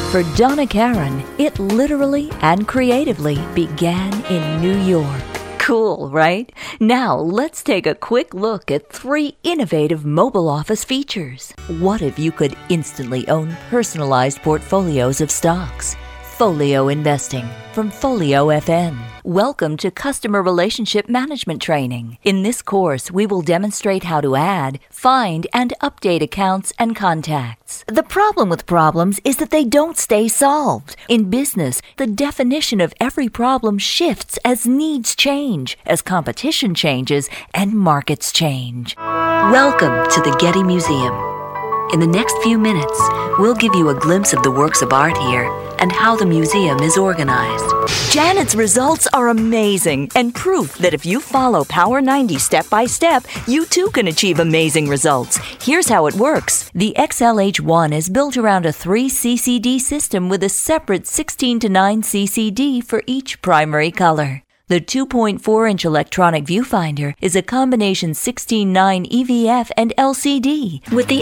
For Donna Karan, it literally and creatively began in New York. Cool, right? Now, let's take a quick look at 3 innovative mobile office features. What if you could instantly own personalized portfolios of stocks? Folio Investing from Folio FM. Welcome to Customer Relationship Management Training. In this course, we will demonstrate how to add, find, and update accounts and contacts. The problem with problems is that they don't stay solved. In business, the definition of every problem shifts as needs change, as competition changes, and markets change. Welcome to the Getty Museum. In the next few minutes, we'll give you a glimpse of the works of art here and how the museum is organized. Janet's results are amazing and proof that if you follow Power 90 step by step, you too can achieve amazing results. Here's how it works. The XLH1 is built around a 3 CCD system with a separate 16 to 9 CCD for each primary color. The 2.4-inch electronic viewfinder is a combination 16:9 EVF and LCD. With the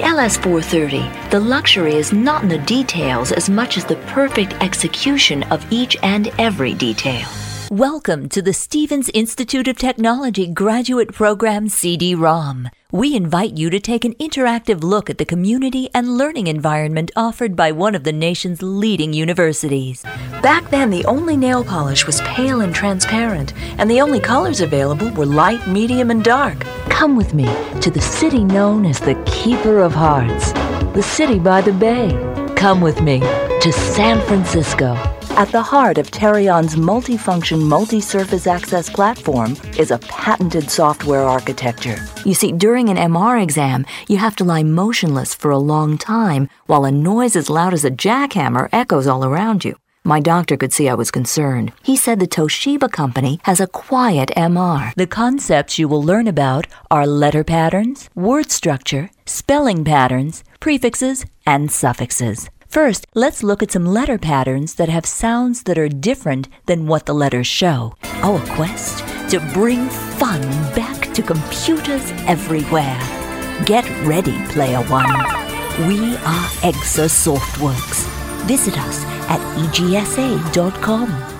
LS430, the luxury is not in the details as much as the perfect execution of each and every detail. Welcome to the Stevens Institute of Technology Graduate Program CD-ROM. We invite you to take an interactive look at the community and learning environment offered by one of the nation's leading universities. Back then, the only nail polish was pale and transparent, and the only colors available were light, medium, and dark. Come with me to the city known as the Keeper of Hearts, the city by the bay. Come with me to San Francisco. At the heart of Terion's multifunction, multi-surface access platform is a patented software architecture. You see, during an MR exam, you have to lie motionless for a long time while a noise as loud as a jackhammer echoes all around you. My doctor could see I was concerned. He said the Toshiba company has a quiet MR. The concepts you will learn about are letter patterns, word structure, spelling patterns, prefixes, and suffixes. First, let's look at some letter patterns that have sounds that are different than what the letters show. A quest to bring fun back to computers everywhere. Get ready, Player One. We are EXA Softworks. Visit us at egsa.com.